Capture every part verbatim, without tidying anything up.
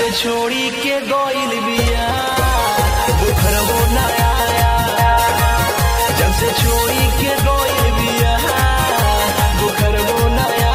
से छोड़ी के गइल बिया दुखरबो ना आया। जब से छोड़ी के गइल बिया दुखरबो ना आया।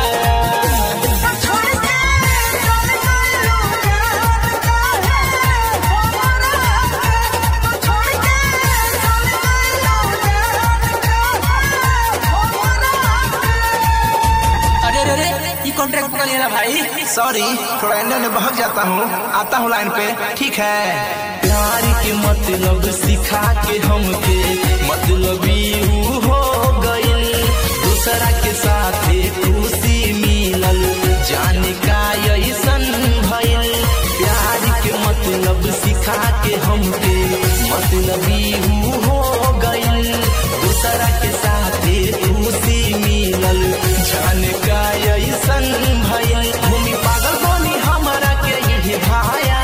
कॉन्ट्रैक्ट कर लेना भाई। सॉरी थोड़ा एने में बहक जाता हूँ, आता हूँ लाइन पे, ठीक है। प्यार के मतलब सिखा के हमके मतलबी हो गइल, दूसरा के साथ खुशी मिलल जाने का ऐसन भइल। प्यार के मतलब सिखा के हमके मतलबी हो गइल, दूसरा के साथ खुशी मिलल जाने का ऐसन भइल। भूमि पागल बनी हमारा के ये भाया,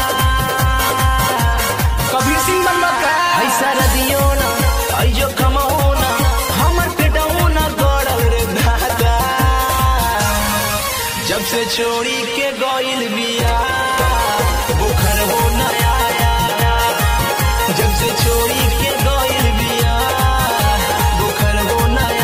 कभी सिंह बनवा का ऐसा रदियो ना अयो कमाओ ना हमर पेटो ना गड़ल रे दादा। जब से छोड़ी के गइल बिया बुखर हो ना आया। जब से छोड़ी के गइल बिया बुखर हो ना आया।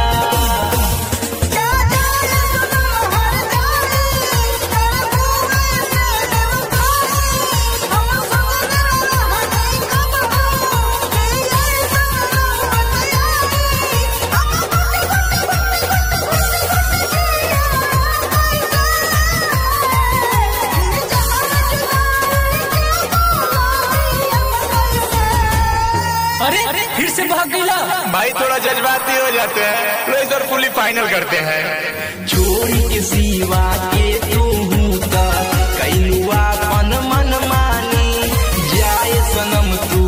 अरे फिर से भाग गया भाई, थोड़ा जज्बाती हो जाते हैं तो इधर फुली फाइनल करते हैं। छोड़ी के सिवा के तू कैलुआ पन मन मानी जाए सनम तू